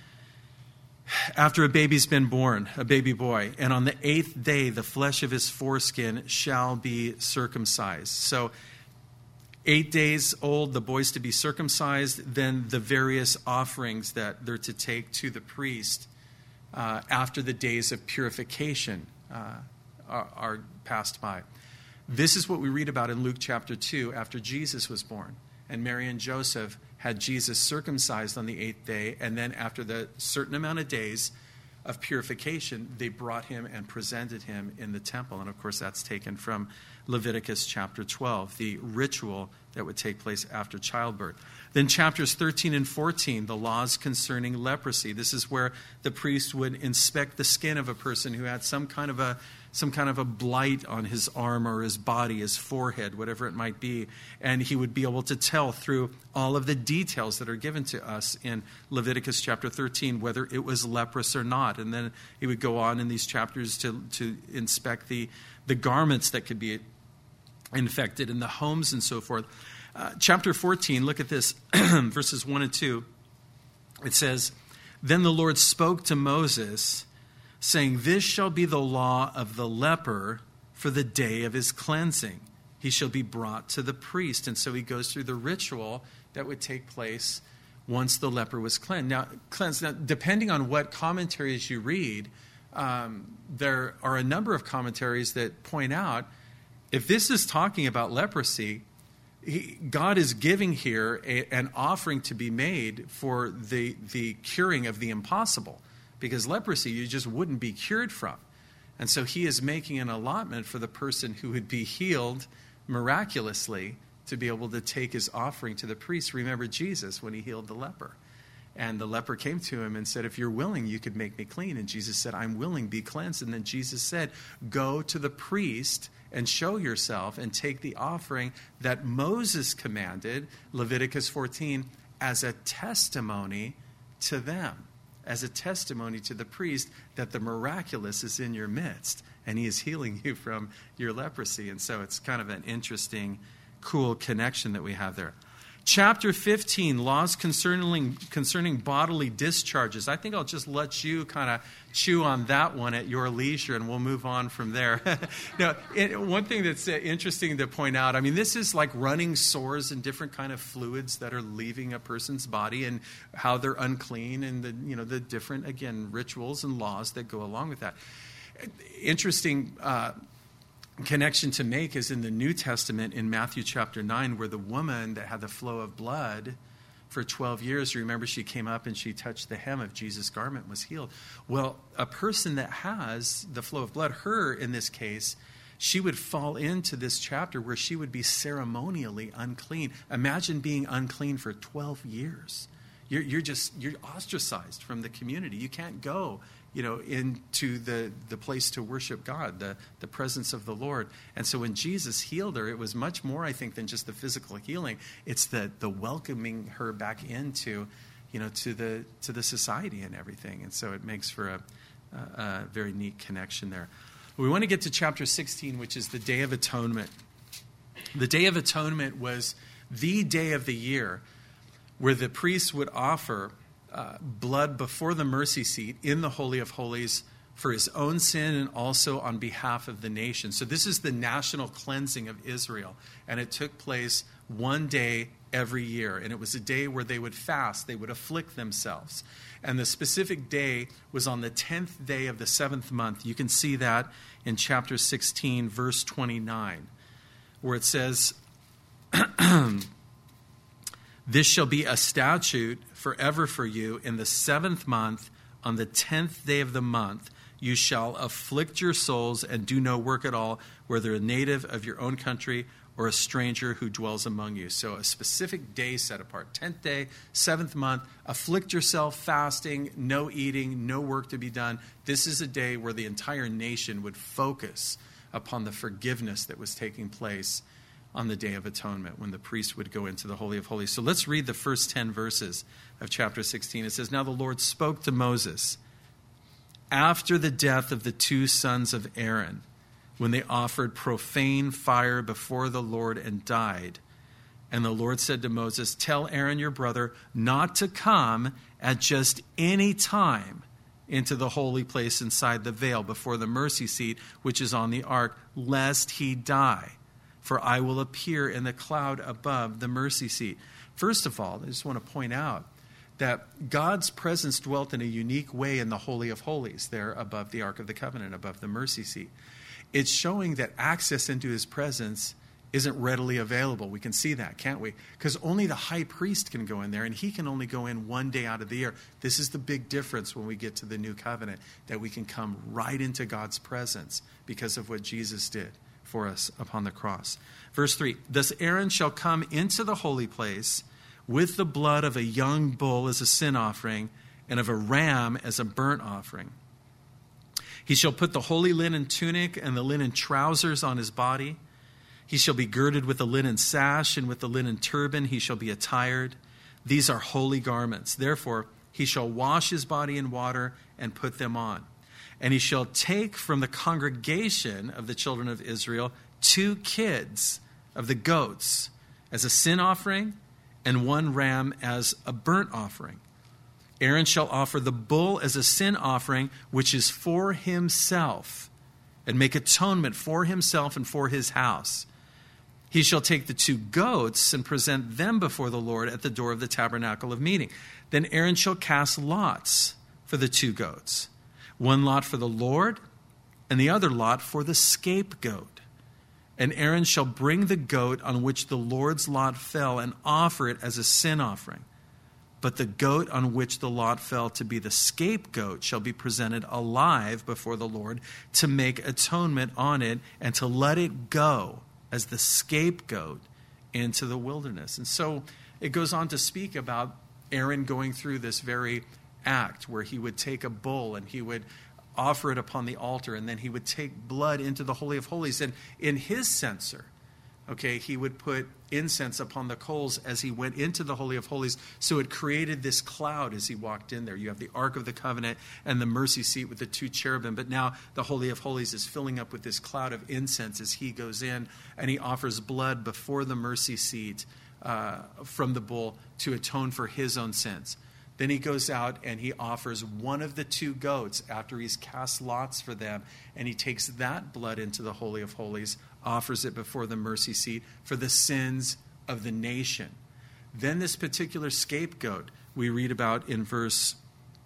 [SPEAKER 1] After a baby's been born, a baby boy, and on the eighth day the flesh of his foreskin shall be circumcised. So eight days old, the boy's to be circumcised, then the various offerings that they're to take to the priest uh, after the days of purification uh, are, are passed by. This is what we read about in Luke chapter two after Jesus was born. And Mary and Joseph had Jesus circumcised on the eighth day, and then after the certain amount of days of purification, they brought him and presented him in the temple. And of course, that's taken from Leviticus chapter twelve, the ritual that would take place after childbirth. Then chapters thirteen and fourteen, the laws concerning leprosy. This is where the priest would inspect the skin of a person who had some kind of a some kind of a blight on his arm or his body, his forehead, whatever it might be. And he would be able to tell through all of the details that are given to us in Leviticus chapter thirteen whether it was leprous or not. And then he would go on in these chapters to, to inspect the, the garments that could be infected in the homes and so forth. Uh, chapter fourteen, look at this, verses one and two. It says, then the Lord spoke to Moses, saying, this shall be the law of the leper for the day of his cleansing. He shall be brought to the priest. And so he goes through the ritual that would take place once the leper was cleansed. Now, cleansed. Now depending on what commentaries you read, um, there are a number of commentaries that point out, if this is talking about leprosy, he, God is giving here a, an offering to be made for the, the curing of the impossible. because leprosy you just wouldn't be cured from. And so he is making an allotment for the person who would be healed miraculously to be able to take his offering to the priest. Remember Jesus when he healed the leper. And the leper came to him and said, if you're willing, you could make me clean. And Jesus said, I'm willing, be cleansed. And then Jesus said, go to the priest and show yourself and take the offering that Moses commanded, Leviticus fourteen, as a testimony to them, as a testimony to the priest that the miraculous is in your midst and he is healing you from your leprosy. And so it's kind of an interesting, cool connection that we have there. Chapter fifteen, laws concerning concerning bodily discharges. I think I'll just let you kind of chew on that one at your leisure, and we'll move on from there. Now, it, one thing that's interesting to point out, I mean, this is like running sores and different kind of fluids that are leaving a person's body and how they're unclean and the, you know, the different, again, rituals and laws that go along with that. Interesting uh connection to make is in the New Testament in Matthew chapter nine, where the woman that had the flow of blood for twelve years, remember she came up and she touched the hem of Jesus' garment, was healed. Well, a person that has the flow of blood, her in this case, she would fall into this chapter where she would be ceremonially unclean. Imagine being unclean for twelve years. You're, you're just, you're ostracized from the community. You can't go, you know, into the, the place to worship God, the, the presence of the Lord. And so when Jesus healed her, it was much more, I think, than just the physical healing. It's the, the welcoming her back into, you know, to the, to the society and everything. And so it makes for a, a, a very neat connection there. We want to get to chapter sixteen, which is the Day of Atonement. The Day of Atonement was the day of the year where the priest would offer uh, blood before the mercy seat in the Holy of Holies for his own sin and also on behalf of the nation. So this is the national cleansing of Israel. And it took place one day every year. And it was a day where they would fast. They would afflict themselves. And the specific day was on the tenth day of the seventh month. You can see that in chapter sixteen, verse twenty-nine, where it says, this shall be a statute forever for you. In the seventh month, on the tenth day of the month, you shall afflict your souls and do no work at all, whether a native of your own country or a stranger who dwells among you. So a specific day set apart. tenth day, seventh month, afflict yourself, fasting, no eating, no work to be done. This is a day where the entire nation would focus upon the forgiveness that was taking place on the Day of Atonement, when the priest would go into the Holy of Holies. So let's read the first ten verses of chapter sixteen. It says, now the Lord spoke to Moses after the death of the two sons of Aaron, when they offered profane fire before the Lord and died. And the Lord said to Moses, tell Aaron your brother not to come at just any time into the holy place inside the veil before the mercy seat, which is on the ark, lest he die. For I will appear in the cloud above the mercy seat. First of all, I just want to point out that God's presence dwelt in a unique way in the Holy of Holies, there above the Ark of the Covenant, above the mercy seat. It's showing that access into his presence isn't readily available. We can see that, can't we? Because only the high priest can go in there, and he can only go in one day out of the year. This is the big difference when we get to the new covenant, that we can come right into God's presence because of what Jesus did for us upon the cross. Verse three, thus Aaron shall come into the holy place with the blood of a young bull as a sin offering and of a ram as a burnt offering. He shall put the holy linen tunic and the linen trousers on his body. He shall be girded with a linen sash, and with the linen turban he shall be attired. These are holy garments. Therefore he shall wash his body in water and put them on. And he shall take from the congregation of the children of Israel two kids of the goats as a sin offering and one ram as a burnt offering. Aaron shall offer the bull as a sin offering, which is for himself, and make atonement for himself and for his house. He shall take the two goats and present them before the Lord at the door of the tabernacle of meeting. Then Aaron shall cast lots for the two goats, one lot for the Lord and the other lot for the scapegoat. And Aaron shall bring the goat on which the Lord's lot fell and offer it as a sin offering. But the goat on which the lot fell to be the scapegoat shall be presented alive before the Lord to make atonement on it and to let it go as the scapegoat into the wilderness. And so it goes on to speak about Aaron going through this very act where he would take a bull and he would offer it upon the altar, and then he would take blood into the Holy of Holies. And in his censer, okay, he would put incense upon the coals as he went into the Holy of Holies. So it created this cloud as he walked in there. You have the Ark of the Covenant and the mercy seat with the two cherubim. But now the Holy of Holies is filling up with this cloud of incense as he goes in, and he offers blood before the mercy seat uh, from the bull to atone for his own sins. Then he goes out and he offers one of the two goats after he's cast lots for them, and he takes that blood into the Holy of Holies, offers it before the mercy seat for the sins of the nation. Then this particular scapegoat we read about in verse,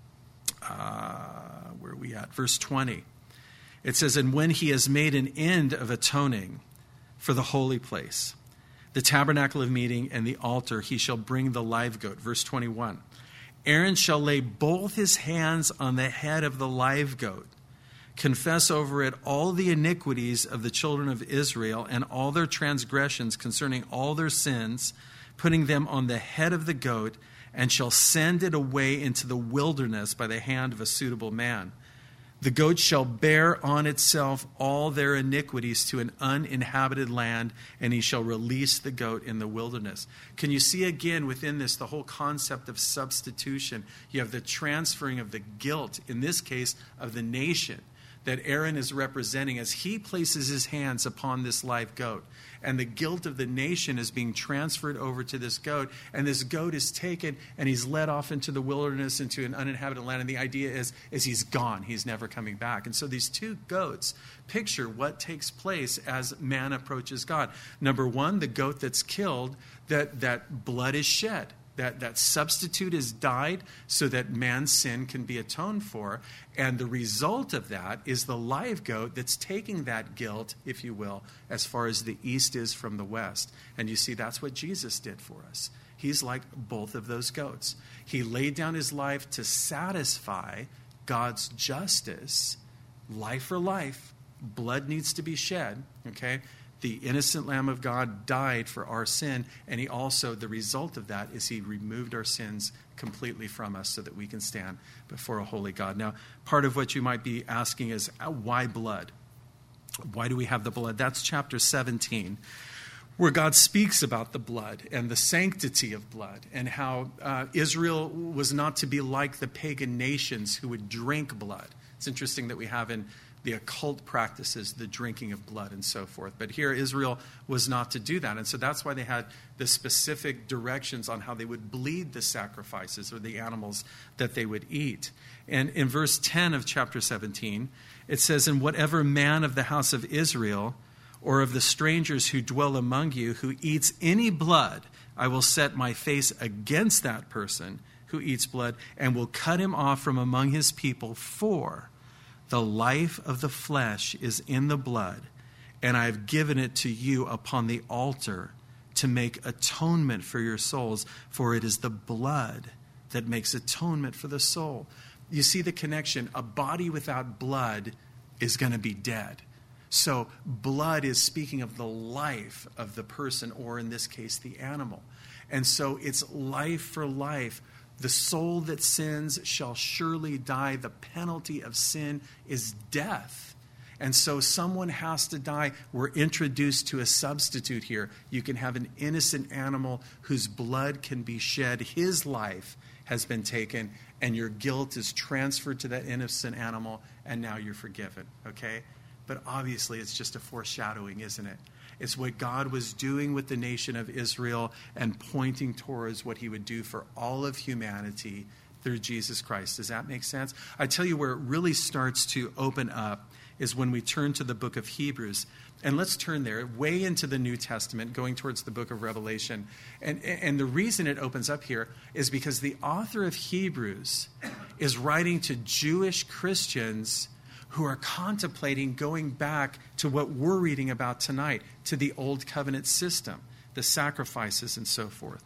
[SPEAKER 1] uh, where are we at? Verse twenty. It says, and when he has made an end of atoning for the holy place, the tabernacle of meeting and the altar, he shall bring the live goat. Verse twenty-one. Aaron shall lay both his hands on the head of the live goat, confess over it all the iniquities of the children of Israel and all their transgressions concerning all their sins, putting them on the head of the goat, and shall send it away into the wilderness by the hand of a suitable man. The goat shall bear on itself all their iniquities to an uninhabited land, and he shall release the goat in the wilderness. Can you see again within this the whole concept of substitution? You have the transferring of the guilt, in this case, of the nation, that Aaron is representing as he places his hands upon this live goat. And the guilt of the nation is being transferred over to this goat. And this goat is taken and he's led off into the wilderness, into an uninhabited land. And the idea is, is he's gone. He's never coming back. And so these two goats picture what takes place as man approaches God. Number one, the goat that's killed, that, that blood is shed. That, that substitute is died so that man's sin can be atoned for. And the result of that is the live goat that's taking that guilt, if you will, as far as the east is from the west. And you see, that's what Jesus did for us. He's like both of those goats. He laid down his life to satisfy God's justice, life for life. Blood needs to be shed, okay? The innocent Lamb of God died for our sin, and he also, the result of that is he removed our sins completely from us so that we can stand before a holy God. Now, part of what you might be asking is, why blood? Why do we have the blood? That's chapter seventeen, where God speaks about the blood and the sanctity of blood, and how uh, Israel was not to be like the pagan nations who would drink blood. It's interesting that we have in the occult practices, the drinking of blood and so forth. But here, Israel was not to do that. And so that's why they had the specific directions on how they would bleed the sacrifices or the animals that they would eat. And in verse ten of chapter seventeen, it says, and whatever man of the house of Israel or of the strangers who dwell among you who eats any blood, I will set my face against that person who eats blood and will cut him off from among his people, for the life of the flesh is in the blood, and I have given it to you upon the altar to make atonement for your souls, for it is the blood that makes atonement for the soul. You see the connection. A body without blood is going to be dead. So blood is speaking of the life of the person, or in this case, the animal. And so it's life for life. The soul that sins shall surely die. The penalty of sin is death. And so someone has to die. We're introduced to a substitute here. You can have an innocent animal whose blood can be shed. His life has been taken, and your guilt is transferred to that innocent animal, and now you're forgiven, okay? But obviously it's just a foreshadowing, isn't it? It's what God was doing with the nation of Israel and pointing towards what he would do for all of humanity through Jesus Christ. Does that make sense? I tell you where it really starts to open up is when we turn to the book of Hebrews. And let's turn there, way into the New Testament, going towards the book of Revelation. And, and the reason it opens up here is because the author of Hebrews is writing to Jewish Christians who are contemplating going back to what we're reading about tonight, to the Old Covenant system, the sacrifices and so forth.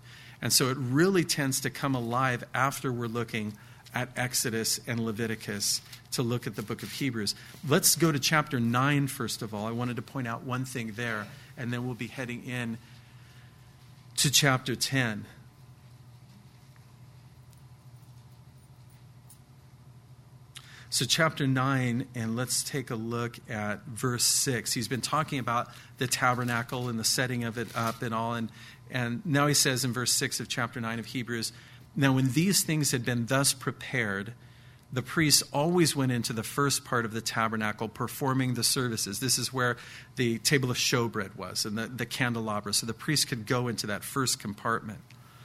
[SPEAKER 1] And so it really tends to come alive after we're looking at Exodus and Leviticus to look at the book of Hebrews. Let's go to chapter nine, first of all. I wanted to point out one thing there, and then we'll be heading in to chapter ten. So chapter nine, and let's take a look at verse six. He's been talking about the tabernacle and the setting of it up and all. And, and now he says in verse six of chapter nine of Hebrews, "Now when these things had been thus prepared, the priests always went into the first part of the tabernacle performing the services." This is where the table of showbread was and the, the candelabra. So the priests could go into that first compartment.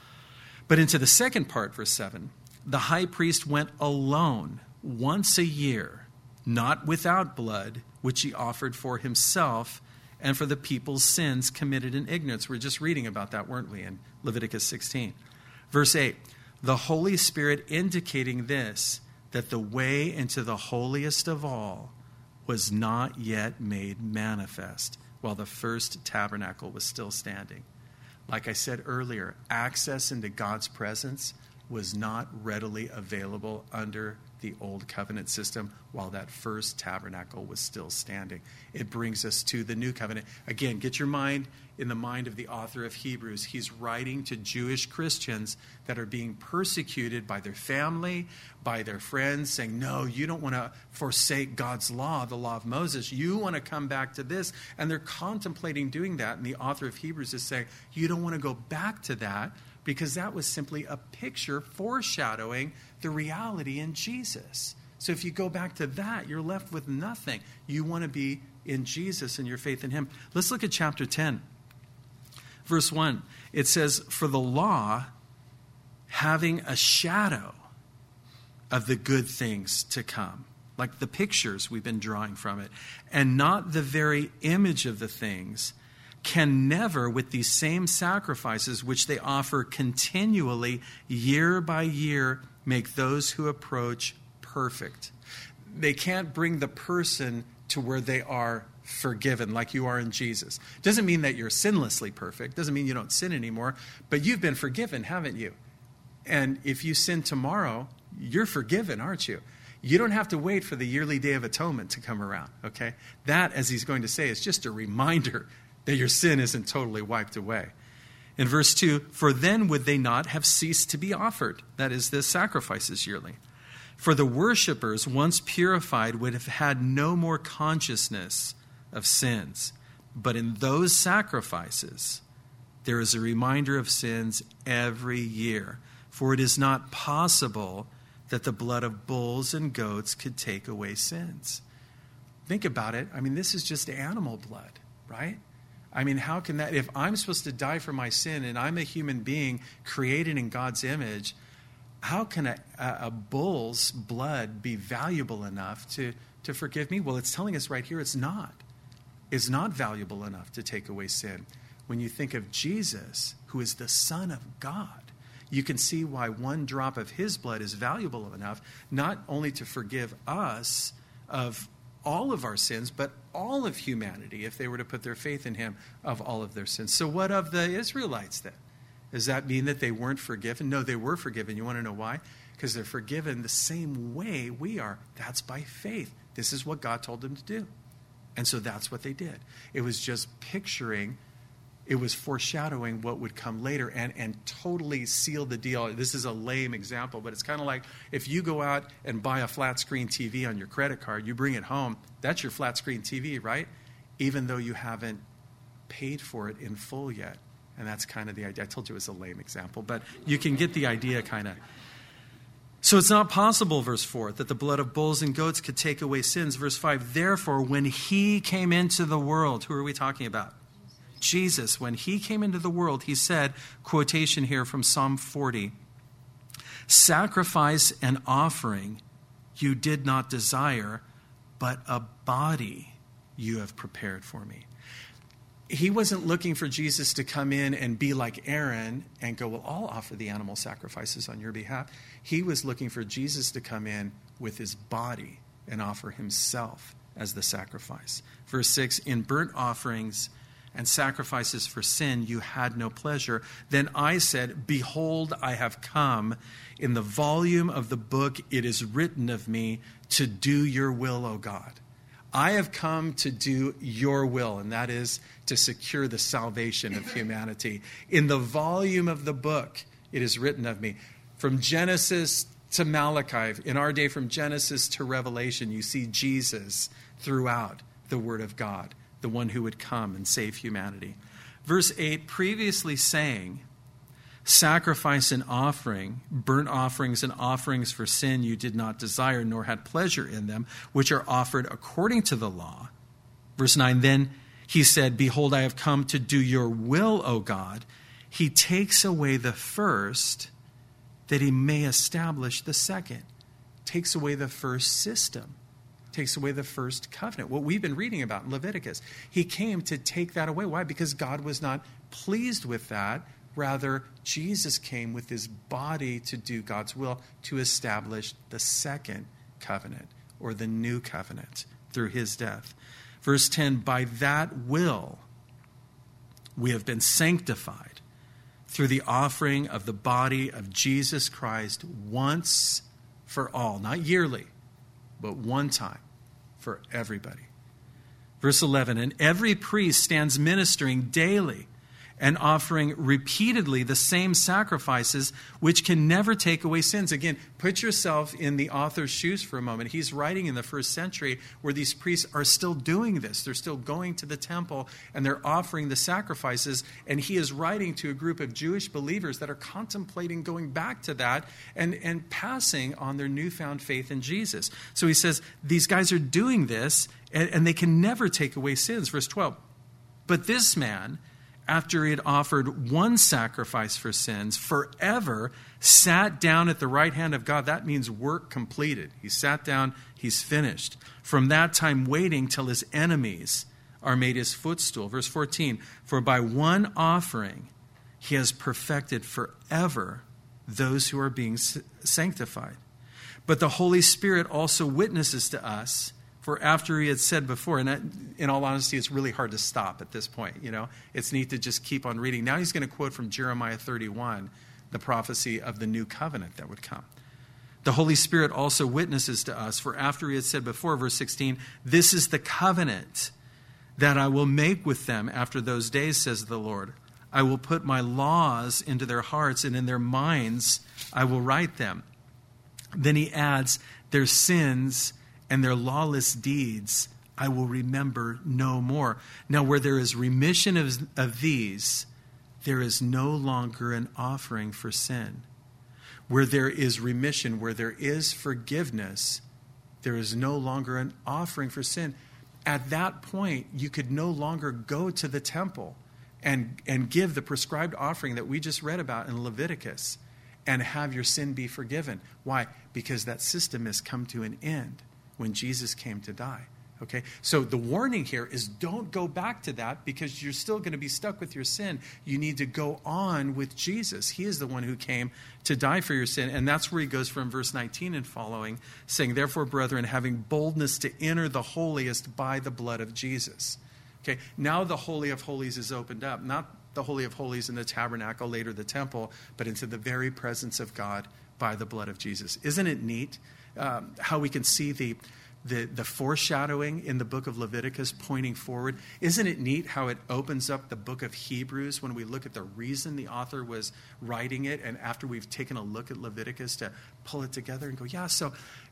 [SPEAKER 1] But into the second part, verse seven, "The high priest went alone once a year, not without blood, which he offered for himself and for the people's sins committed in ignorance." We're just reading about that, weren't we, in Leviticus sixteen. Verse eight, "The Holy Spirit indicating this, that the way into the holiest of all was not yet made manifest while the first tabernacle was still standing." Like I said earlier, access into God's presence was not readily available under the old covenant system while that first tabernacle was still standing. It brings us to the new covenant. Again, get your mind in the mind of the author of Hebrews. He's writing to Jewish Christians that are being persecuted by their family, by their friends, saying, no, you don't want to forsake God's law, the law of Moses. You want to come back to this. And they're contemplating doing that. And the author of Hebrews is saying, you don't want to go back to that, because that was simply a picture foreshadowing the reality in Jesus. So if you go back to that, you're left with nothing. You want to be in Jesus and your faith in him. Let's look at chapter ten. Verse one, it says, "For the law, having a shadow of the good things to come," like the pictures we've been drawing from it, "and not the very image of the things, can never, with these same sacrifices which they offer continually year by year, make those who approach perfect." They can't bring the person to where they are forgiven like you are in Jesus. Doesn't mean that you're sinlessly perfect. Doesn't mean you don't sin anymore. But you've been forgiven, haven't you? And if you sin tomorrow, you're forgiven, aren't you? You don't have to wait for the yearly Day of Atonement to come around, okay? That, as he's going to say, is just a reminder that your sin isn't totally wiped away. In verse two, "For then would they not have ceased to be offered," that is, the sacrifices yearly. "For the worshipers, once purified, would have had no more consciousness of sins. But in those sacrifices, there is a reminder of sins every year. For it is not possible that the blood of bulls and goats could take away sins." Think about it. I mean, this is just animal blood, right? I mean, how can that, if I'm supposed to die for my sin and I'm a human being created in God's image, how can a, a bull's blood be valuable enough to, to forgive me? Well, it's telling us right here it's not. It's not valuable enough to take away sin. When you think of Jesus, who is the Son of God, you can see why one drop of his blood is valuable enough, not only to forgive us of all of our sins, but all of humanity, if they were to put their faith in him, of all of their sins. So what of the Israelites then? Does that mean that they weren't forgiven? No, they were forgiven. You want to know why? Because they're forgiven the same way we are. That's by faith. This is what God told them to do. And so that's what they did. It was just picturing, it was foreshadowing what would come later and, and totally seal the deal. This is a lame example, but it's kind of like if you go out and buy a flat screen T V on your credit card, you bring it home, that's your flat screen T V, right? Even though you haven't paid for it in full yet. And that's kind of the idea. I told you it was a lame example, but you can get the idea kind of. So it's not possible, verse four, that the blood of bulls and goats could take away sins. Verse five, "Therefore, when he came into the world," who are we talking about? Jesus. "When he came into the world," he said, quotation here from Psalm forty, "Sacrifice and offering you did not desire, but a body you have prepared for me." He wasn't looking for Jesus to come in and be like Aaron and go, well, I'll offer the animal sacrifices on your behalf. He was looking for Jesus to come in with his body and offer himself as the sacrifice. Verse six, "In burnt offerings and sacrifices for sin you had no pleasure. Then I said, behold, I have come. In the volume of the book it is written of me to do your will, O God. I have come to do your will, and that is to secure the salvation of humanity. In the volume of the book it is written of me. From Genesis to Malachi, in our day from Genesis to Revelation, you see Jesus throughout the Word of God, the one who would come and save humanity. Verse eight, previously saying, sacrifice and offering, burnt offerings and offerings for sin you did not desire, nor had pleasure in them, which are offered according to the law. Verse nine, then he said, behold, I have come to do your will, O God. He takes away the first, that he may establish the second. Takes away the first system. Takes away the first covenant. What we've been reading about in Leviticus. He came to take that away. Why? Because God was not pleased with that. Rather, Jesus came with his body to do God's will, to establish the second covenant, or the new covenant, through his death. Verse ten, by that will we have been sanctified through the offering of the body of Jesus Christ once for all. Not yearly, but one time for everybody. Verse eleven, and every priest stands ministering daily and offering repeatedly the same sacrifices, which can never take away sins. Again, put yourself in the author's shoes for a moment. He's writing in the first century where these priests are still doing this. They're still going to the temple and they're offering the sacrifices. And he is writing to a group of Jewish believers that are contemplating going back to that and, and passing on their newfound faith in Jesus. So he says, these guys are doing this and, and they can never take away sins. Verse twelve, but this man, after he had offered one sacrifice for sins, forever sat down at the right hand of God. That means work completed. He sat down, he's finished. From that time waiting till his enemies are made his footstool. Verse fourteen, for by one offering he has perfected forever those who are being sanctified. But the Holy Spirit also witnesses to us. For after he had said before, and in all honesty, it's really hard to stop at this point. You know, it's neat to just keep on reading. Now he's going to quote from Jeremiah thirty-one, the prophecy of the new covenant that would come. The Holy Spirit also witnesses to us, for after he had said before, verse sixteen, this is the covenant that I will make with them after those days, says the Lord. I will put my laws into their hearts, and in their minds I will write them. Then he adds, their sins and their lawless deeds I will remember no more. Now, where there is remission of, of these, there is no longer an offering for sin. Where there is remission, where there is forgiveness, there is no longer an offering for sin. At that point, you could no longer go to the temple and, and give the prescribed offering that we just read about in Leviticus and have your sin be forgiven. Why? Because that system has come to an end when Jesus came to die. Okay? So the warning here is don't go back to that because you're still going to be stuck with your sin. You need to go on with Jesus. He is the one who came to die for your sin. And that's where he goes from verse nineteen and following, saying, therefore, brethren, having boldness to enter the holiest by the blood of Jesus. Okay? Now the Holy of Holies is opened up. Not the Holy of Holies in the tabernacle, later the temple, but into the very presence of God by the blood of Jesus. Isn't it neat? Um, how we can see the, the the foreshadowing in the book of Leviticus pointing forward. Isn't it neat how it opens up the book of Hebrews when we look at the reason the author was writing it, and after we've taken a look at Leviticus to pull it together and go, yeah, so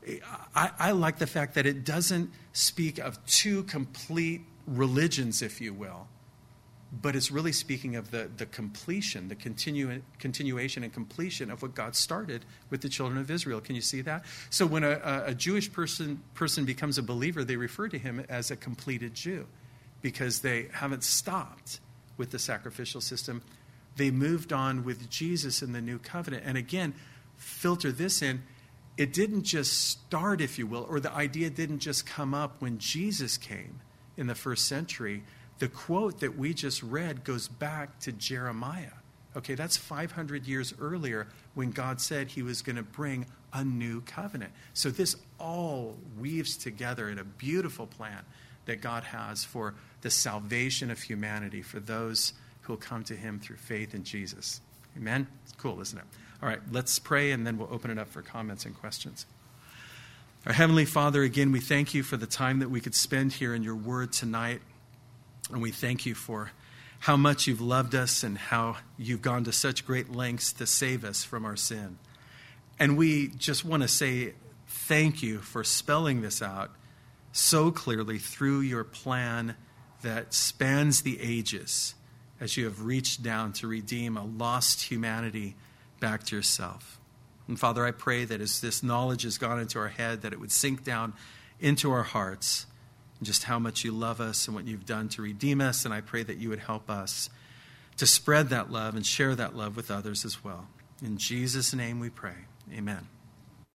[SPEAKER 1] I, I like the fact that it doesn't speak of two complete religions, if you will, but it's really speaking of the, the completion, the continu- continuation and completion of what God started with the children of Israel. Can you see that? So when a, a Jewish person, person becomes a believer, they refer to him as a completed Jew because they haven't stopped with the sacrificial system. They moved on with Jesus in the new covenant. And again, filter this in. It didn't just start, if you will, or the idea didn't just come up when Jesus came in the first century. The quote that we just read goes back to Jeremiah. Okay, that's five hundred years earlier when God said he was going to bring a new covenant. So this all weaves together in a beautiful plan that God has for the salvation of humanity, for those who will come to him through faith in Jesus. Amen? It's cool, isn't it? All right, let's pray, and then we'll open it up for comments and questions. Our Heavenly Father, again, we thank you for the time that we could spend here in your word tonight. And we thank you for how much you've loved us and how you've gone to such great lengths to save us from our sin. And we just want to say thank you for spelling this out so clearly through your plan that spans the ages as you have reached down to redeem a lost humanity back to yourself. And Father, I pray that as this knowledge has gone into our head, that it would sink down into our hearts, and just how much you love us and what you've done to redeem us. And I pray that you would help us to spread that love and share that love with others as well. In Jesus' name we pray. Amen.